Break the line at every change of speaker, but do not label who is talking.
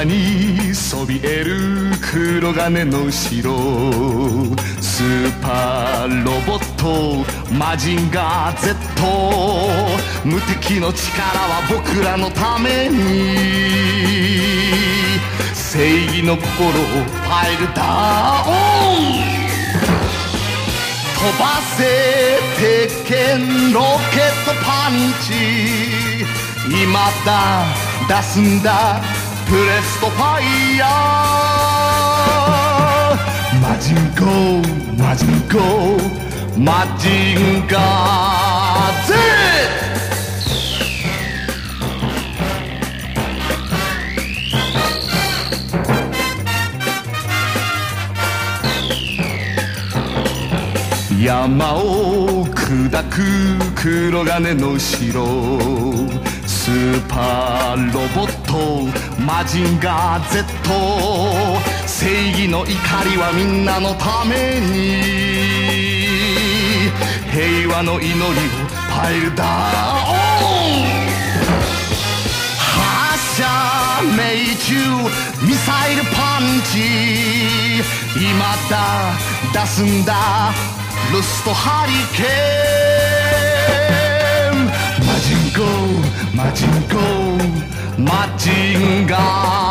にそびえる黒金の城、スーパーロボットマジンガー Z、 無敵の力は僕らのために正義の心をパイルダウン、飛ばせ鉄拳ロケットパンチ、今だ出すんだプレストファイヤー、マジンゴーマジンゴーマジンガー Z。山を砕く黒金の城、スーパーロボットマジンガー Z、 正義の怒りはみんなのために平和の祈りをパイルダウン、発射命中ミサイルパンチ、今だ出すんだロストハリケーン、マジンゴーマジンゴーマジンガー